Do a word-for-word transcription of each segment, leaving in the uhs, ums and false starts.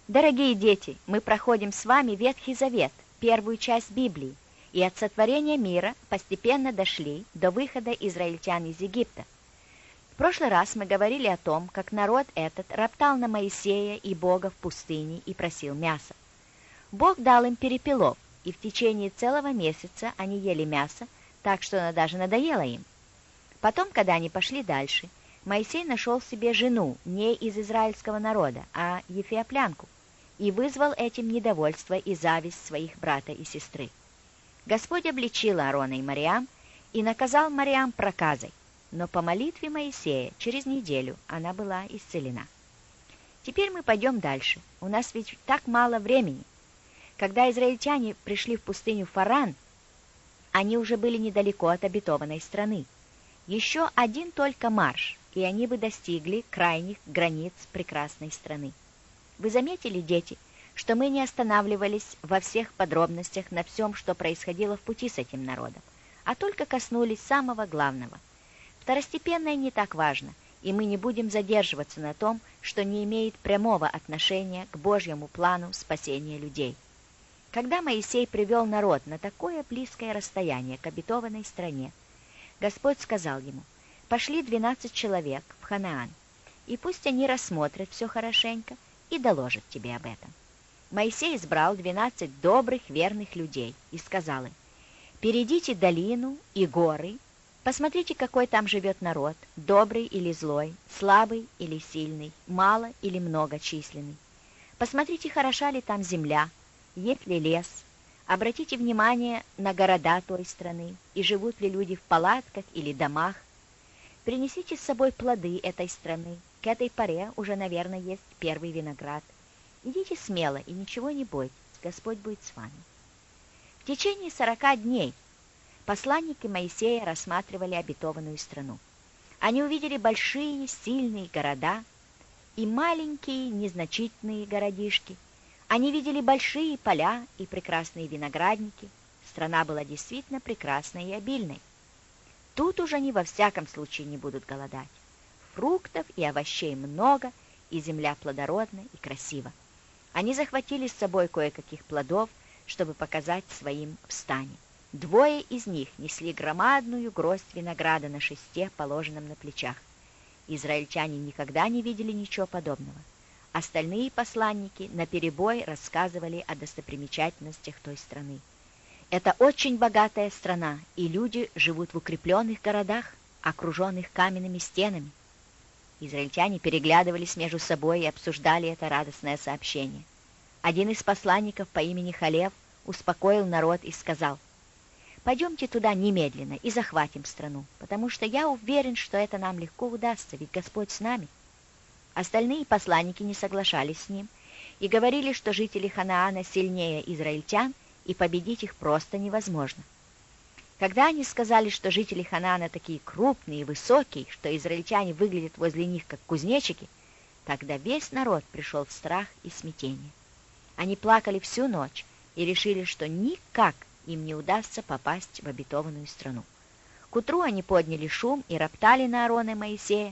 Дорогие дети, мы проходим с вами Ветхий Завет, первую часть Библии, и от сотворения мира постепенно дошли до выхода израильтян из Египта. В прошлый раз мы говорили о том, как народ этот роптал на Моисея и Бога в пустыне и просил мяса. Бог дал им перепелов, и в течение целого месяца они ели мясо, так что оно даже надоело им. Потом, когда они пошли дальше, Моисей нашел себе жену не из израильского народа, а ефиоплянку, и вызвал этим недовольство и зависть своих брата и сестры. Господь обличил Аарона и Мариам и наказал Мариам проказой, но по молитве Моисея через неделю она была исцелена. Теперь мы пойдем дальше. У нас ведь так мало времени. Когда израильтяне пришли в пустыню Фаран, они уже были недалеко от обетованной страны. Еще один только марш, и они бы достигли крайних границ прекрасной страны. Вы заметили, дети, что мы не останавливались во всех подробностях на всем, что происходило в пути с этим народом, а только коснулись самого главного. Второстепенное не так важно, и мы не будем задерживаться на том, что не имеет прямого отношения к Божьему плану спасения людей. Когда Моисей привел народ на такое близкое расстояние к обетованной стране, Господь сказал ему: «Пошли двенадцать человек в Ханаан, и пусть они рассмотрят все хорошенько и доложат тебе об этом». Моисей избрал двенадцать добрых, верных людей и сказал им: «Перейдите долину и горы, посмотрите, какой там живет народ, добрый или злой, слабый или сильный, мало или многочисленный. Посмотрите, хороша ли там земля, есть ли лес. Обратите внимание на города той страны, и живут ли люди в палатках или домах. Принесите с собой плоды этой страны. К этой поре уже, наверное, есть первый виноград. Идите смело и ничего не бойтесь, Господь будет с вами». В течение сорока дней посланники Моисея рассматривали обетованную страну. Они увидели большие, сильные города и маленькие, незначительные городишки. Они видели большие поля и прекрасные виноградники. Страна была действительно прекрасной и обильной. Тут уже они во всяком случае не будут голодать. Фруктов и овощей много, и земля плодородна и красива. Они захватили с собой кое-каких плодов, чтобы показать своим в стане. Двое из них несли громадную гроздь винограда на шесте, положенном на плечах. Израильтяне никогда не видели ничего подобного. Остальные посланники наперебой рассказывали о достопримечательностях той страны. Это очень богатая страна, и люди живут в укрепленных городах, окруженных каменными стенами. Израильтяне переглядывались между собой и обсуждали это радостное сообщение. Один из посланников по имени Халев успокоил народ и сказал: «Пойдемте туда немедленно и захватим страну, потому что я уверен, что это нам легко удастся, ведь Господь с нами». Остальные посланники не соглашались с ним и говорили, что жители Ханаана сильнее израильтян, и победить их просто невозможно. Когда они сказали, что жители Ханаана такие крупные и высокие, что израильтяне выглядят возле них как кузнечики, тогда весь народ пришел в страх и смятение. Они плакали всю ночь и решили, что никак им не удастся попасть в обетованную страну. К утру они подняли шум и роптали на Аарона и Моисея,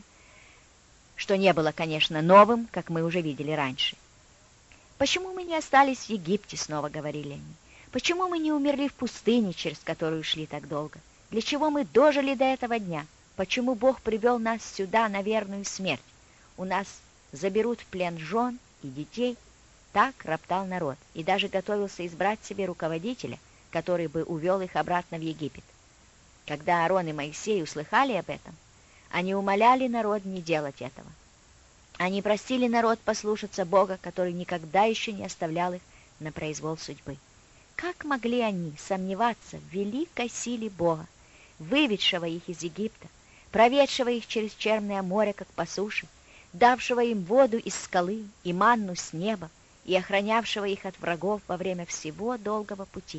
что не было, конечно, новым, как мы уже видели раньше. «Почему мы не остались в Египте?» — снова говорили они. «Почему мы не умерли в пустыне, через которую шли так долго? Для чего мы дожили до этого дня? Почему Бог привел нас сюда на верную смерть? У нас заберут в плен жен и детей». Так роптал народ и даже готовился избрать себе руководителя, который бы увел их обратно в Египет. Когда Аарон и Моисей услыхали об этом, они умоляли народ не делать этого. Они просили народ послушаться Бога, который никогда еще не оставлял их на произвол судьбы. Как могли они сомневаться в великой силе Бога, выведшего их из Египта, проведшего их через Черное море, как по суше, давшего им воду из скалы и манну с неба, и охранявшего их от врагов во время всего долгого пути?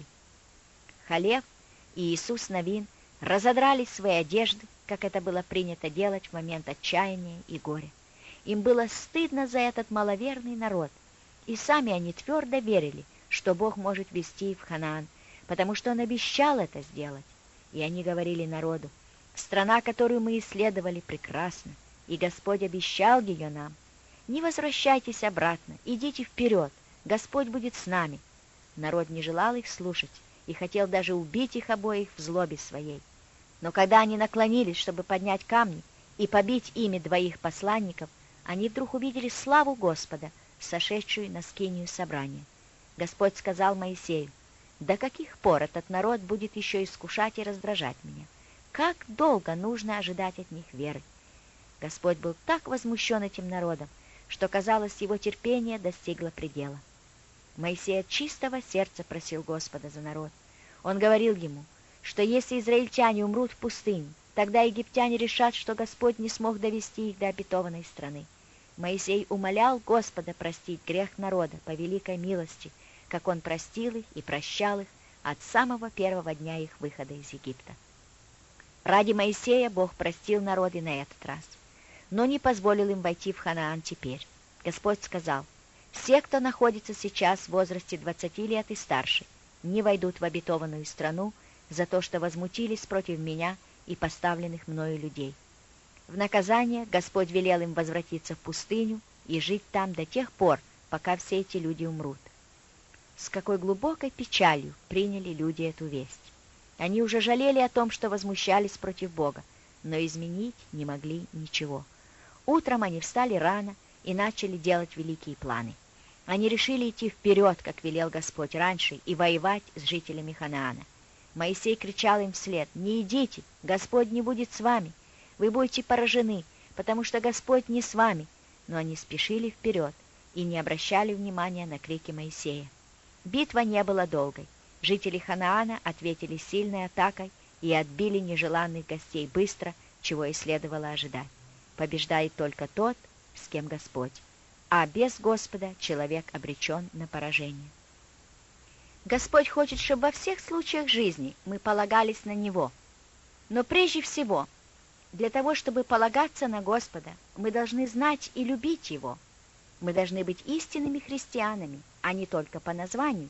Халев и Иисус Навин разодрали свои одежды, как это было принято делать в момент отчаяния и горя. Им было стыдно за этот маловерный народ, и сами они твердо верили, что Бог может вести их в Ханаан, потому что Он обещал это сделать. И они говорили народу: «Страна, которую мы исследовали, прекрасна, и Господь обещал ее нам. Не возвращайтесь обратно, идите вперед, Господь будет с нами». Народ не желал их слушать и хотел даже убить их обоих в злобе своей. Но когда они наклонились, чтобы поднять камни и побить ими двоих посланников, они вдруг увидели славу Господа, сошедшую на скинию собрания. Господь сказал Моисею: «До каких пор этот народ будет еще искушать и раздражать меня? Как долго нужно ожидать от них веры?» Господь был так возмущен этим народом, что, казалось, его терпение достигло предела. Моисей от чистого сердца просил Господа за народ. Он говорил ему, что если израильтяне умрут в пустыне, тогда египтяне решат, что Господь не смог довести их до обетованной страны. Моисей умолял Господа простить грех народа по великой милости, как он простил их и прощал их от самого первого дня их выхода из Египта. Ради Моисея Бог простил народ и на этот раз, но не позволил им войти в Ханаан теперь. Господь сказал: «Все, кто находится сейчас в возрасте двадцати лет и старше, не войдут в обетованную страну за то, что возмутились против меня и поставленных мною людей». В наказание Господь велел им возвратиться в пустыню и жить там до тех пор, пока все эти люди умрут. С какой глубокой печалью приняли люди эту весть. Они уже жалели о том, что возмущались против Бога, но изменить не могли ничего. Утром они встали рано и начали делать великие планы. Они решили идти вперед, как велел Господь раньше, и воевать с жителями Ханаана. Моисей кричал им вслед: «Не идите, Господь не будет с вами. Вы будете поражены, потому что Господь не с вами». Но они спешили вперед и не обращали внимания на крики Моисея. Битва не была долгой. Жители Ханаана ответили сильной атакой и отбили нежеланных гостей быстро, чего и следовало ожидать. Побеждает только тот, с кем Господь, а без Господа человек обречен на поражение. Господь хочет, чтобы во всех случаях жизни мы полагались на Него. Но прежде всего, для того, чтобы полагаться на Господа, мы должны знать и любить Его. Мы должны быть истинными христианами, а не только по названию.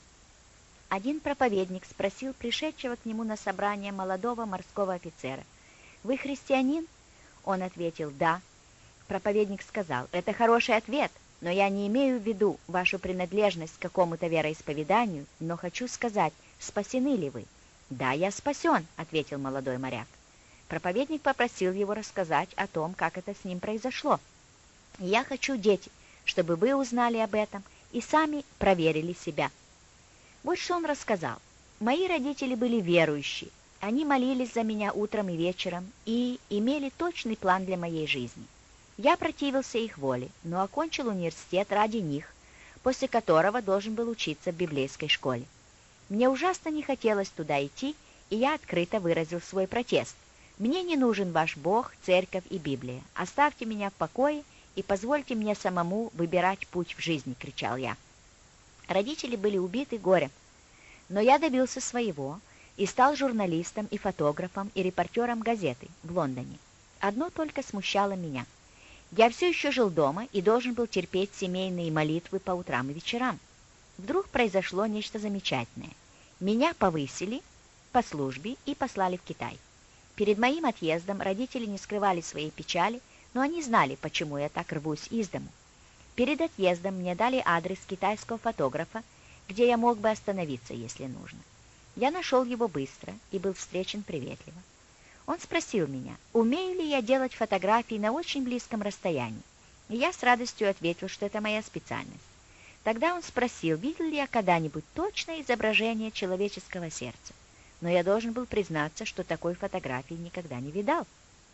Один проповедник спросил пришедшего к нему на собрание молодого морского офицера: «Вы христианин?» Он ответил: «Да». Проповедник сказал: «Это хороший ответ, но я не имею в виду вашу принадлежность к какому-то вероисповеданию, но хочу сказать, спасены ли вы?» «Да, я спасен», — ответил молодой моряк. Проповедник попросил его рассказать о том, как это с ним произошло. «Я хочу, дети, чтобы вы узнали об этом и сами проверили себя». Вот что он рассказал. «Мои родители были верующие. Они молились за меня утром и вечером и имели точный план для моей жизни. Я противился их воле, но окончил университет ради них, после которого должен был учиться в библейской школе. Мне ужасно не хотелось туда идти, и я открыто выразил свой протест. Мне не нужен ваш Бог, церковь и Библия. Оставьте меня в покое и позвольте мне самому выбирать путь в жизни», — кричал я. Родители были убиты горем, но я добился своего и стал журналистом и фотографом и репортером газеты в Лондоне. Одно только смущало меня. Я все еще жил дома и должен был терпеть семейные молитвы по утрам и вечерам. Вдруг произошло нечто замечательное. Меня повысили по службе и послали в Китай. Перед моим отъездом родители не скрывали своей печали, но они знали, почему я так рвусь из дому. Перед отъездом мне дали адрес китайского фотографа, где я мог бы остановиться, если нужно. Я нашел его быстро и был встречен приветливо. Он спросил меня, умею ли я делать фотографии на очень близком расстоянии, и я с радостью ответил, что это моя специальность. Тогда он спросил, видел ли я когда-нибудь точное изображение человеческого сердца, но я должен был признаться, что такой фотографии никогда не видал.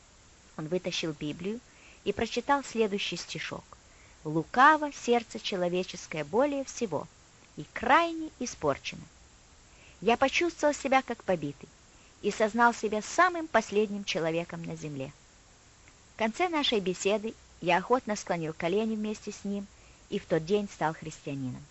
Он вытащил Библию и прочитал следующий стишок: «Лукаво сердце человеческое более всего и крайне испорчено». Я почувствовал себя как побитый и сознал себя самым последним человеком на земле. В конце нашей беседы я охотно склонил колени вместе с ним и в тот день стал христианином.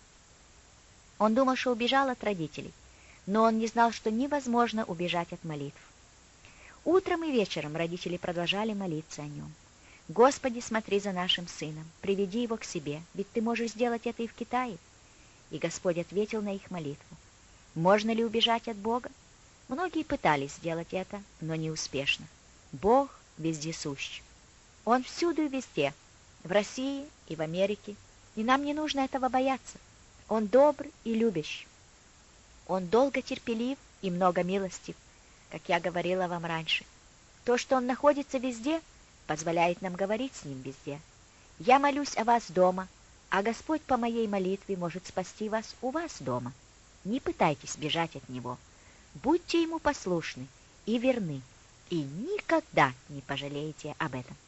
Он думал, что убежал от родителей, но он не знал, что невозможно убежать от молитв. Утром и вечером родители продолжали молиться о нем. «Господи, смотри за нашим сыном, приведи его к себе, ведь ты можешь сделать это и в Китае». И Господь ответил на их молитву. Можно ли убежать от Бога? Многие пытались сделать это, но не успешно. Бог вездесущ. Он всюду и везде, в России и в Америке, и нам не нужно этого бояться. Он добр и любящий. Он долго терпелив и много милостив, как я говорила вам раньше. То, что он находится везде, позволяет нам говорить с ним везде. Я молюсь о вас дома, а Господь по моей молитве может спасти вас у вас дома. Не пытайтесь бежать от Него. Будьте Ему послушны и верны, и никогда не пожалеете об этом.